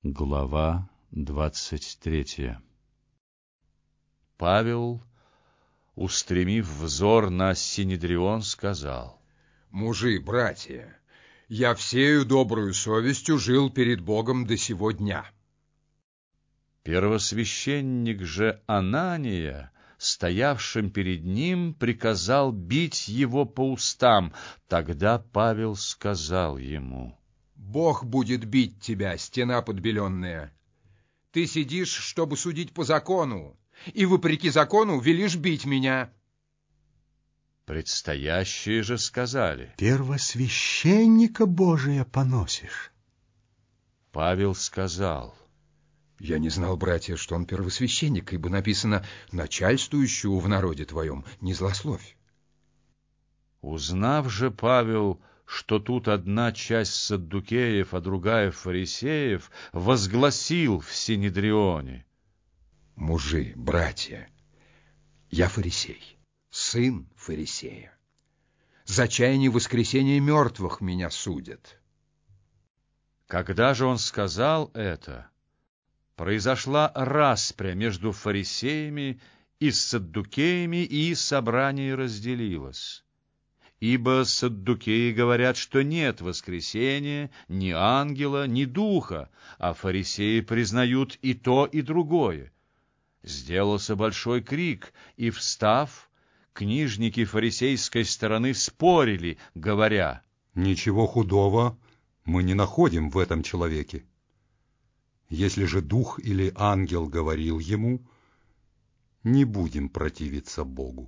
Глава 23. Павел, устремив взор на Синедрион, сказал: «Мужи, братья, я всею добрую совестью жил перед Богом до сего дня». Первосвященник же Анания, стоявшим перед ним, приказал бить его по устам. Тогда Павел сказал ему: «Бог будет бить тебя, стена подбеленная. Ты сидишь, чтобы судить по закону, и, вопреки закону, велишь бить меня». Предстоящие же сказали: «Первосвященника Божия поносишь». Павел сказал: «Я не знал, братья, что он первосвященник, ибо написано: начальствующего в народе твоем не злословь». Узнав же Павел, что тут одна часть саддукеев, а другая фарисеев, возгласил в Синедрионе: «Мужи, братья, я фарисей, сын фарисея. За чаяние воскресения мертвых меня судят». Когда же он сказал это, произошла распря между фарисеями и саддукеями, и собрание разделилось. Ибо саддукеи говорят, что нет воскресения, ни ангела, ни духа, а фарисеи признают и то, и другое. Сделался большой крик, и, встав, книжники фарисейской стороны спорили, говоря: «Ничего худого мы не находим в этом человеке. Если же дух или ангел говорил ему, не будем противиться Богу».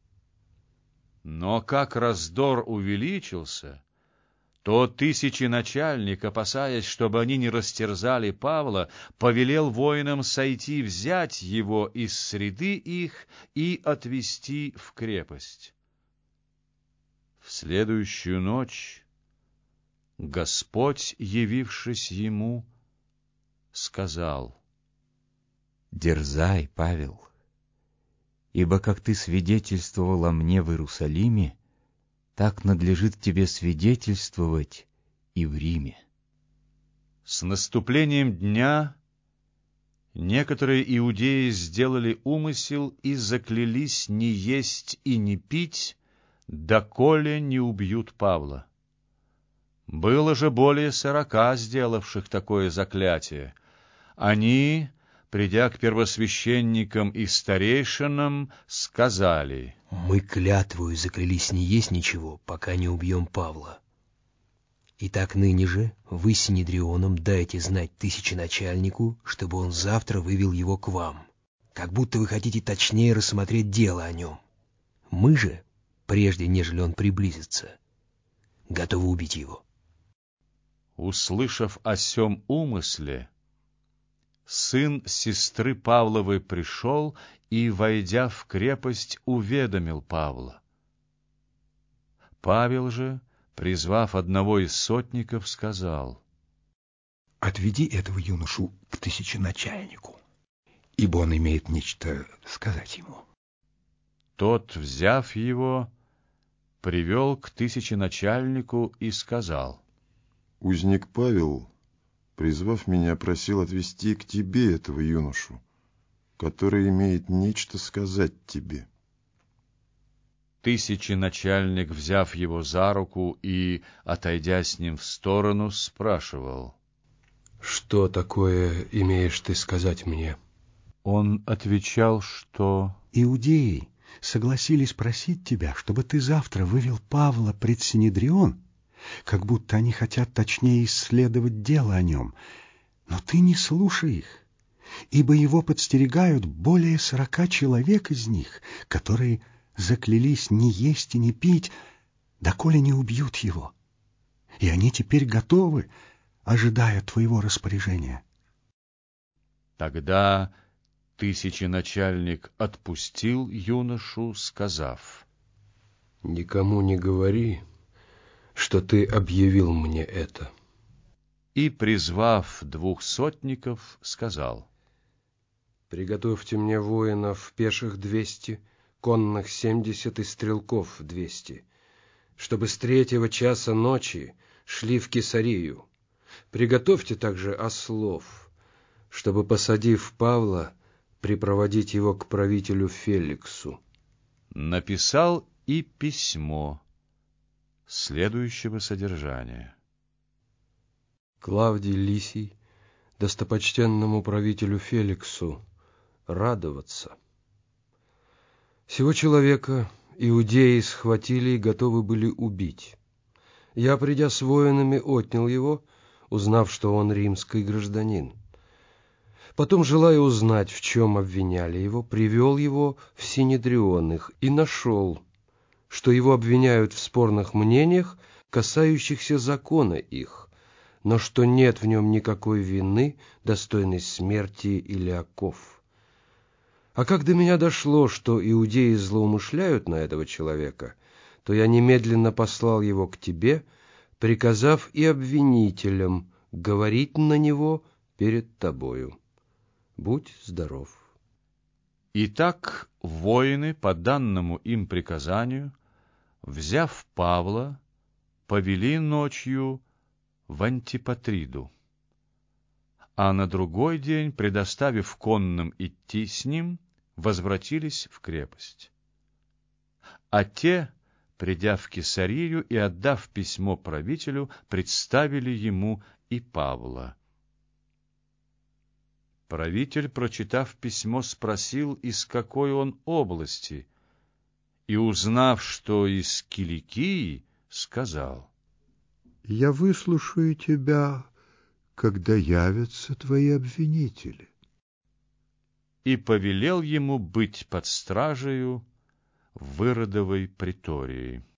Но как раздор увеличился, то тысяченачальник, опасаясь, чтобы они не растерзали Павла, повелел воинам сойти, взять его из среды их и отвести в крепость. В следующую ночь Господь, явившись ему, сказал: «Дерзай, Павел, ибо как ты свидетельствовал о мне в Иерусалиме, так надлежит тебе свидетельствовать и в Риме». С наступлением дня некоторые иудеи сделали умысел и заклялись не есть и не пить, доколе не убьют Павла. Было же более 40 сделавших такое заклятие. Они, придя к первосвященникам и старейшинам, сказали: «Мы клятвою заклялись не есть ничего, пока не убьем Павла. Итак, ныне же вы с Синедрионом дайте знать тысяченачальнику, чтобы он завтра вывел его к вам, как будто вы хотите точнее рассмотреть дело о нем. Мы же, прежде нежели он приблизится, готовы убить его». Услышав о сем умысле, сын сестры Павловой пришел и, войдя в крепость, уведомил Павла. Павел же, призвав одного из сотников, сказал: «Отведи этого юношу к тысяченачальнику, ибо он имеет нечто сказать ему». Тот, взяв его, привел к тысяченачальнику и сказал: «Узник Павел, призвав меня, просил отвести к тебе этого юношу, который имеет нечто сказать тебе». Тысяченачальник, взяв его за руку и, отойдя с ним в сторону, спрашивал: «Что такое имеешь ты сказать мне?» Он отвечал, что «Иудеи согласились просить тебя, чтобы ты завтра вывел Павла пред Синедрион, как будто они хотят точнее исследовать дело о нем. Но ты не слушай их, ибо его подстерегают более 40 человек из них, которые заклялись не есть и не пить, доколе не убьют его. И они теперь готовы, ожидая твоего распоряжения». Тогда тысяченачальник отпустил юношу, сказав: «Никому не говори, что ты объявил мне это». И, призвав 2 сотников, сказал: «Приготовьте мне воинов пеших 200, конных 70 и стрелков 200, чтобы с 3 часа ночи шли в Кесарию, Приготовьте также ослов, чтобы, посадив Павла, припроводить его к правителю Феликсу. Написал и письмо следующего содержания. Клавдий Лисий, достопочтенному правителю Феликсу, радоваться. Сего человека иудеи схватили и готовы были убить. Я, придя с воинами, отнял его, узнав, что он римский гражданин. Потом, желая узнать, в чем обвиняли его, привел его в Синедрион их и нашел, что его обвиняют в спорных мнениях, касающихся закона их, но что нет в нем никакой вины, достойной смерти или оков. А как до меня дошло, что иудеи злоумышляют на этого человека, то я немедленно послал его к тебе, приказав и обвинителям говорить на него перед тобою. Будь здоров. Итак, воины, по данному им приказанию, взяв Павла, повели ночью в Антипатриду, а на другой день, предоставив конным идти с ним, возвратились в крепость. А те, придя в Кесарию и отдав письмо правителю, представили ему и Павла. Правитель, прочитав письмо, спросил, из какой он области, и, узнав, что из Киликии, сказал: «Я выслушаю тебя, когда явятся твои обвинители». И повелел ему быть под стражею в Иродовой притории.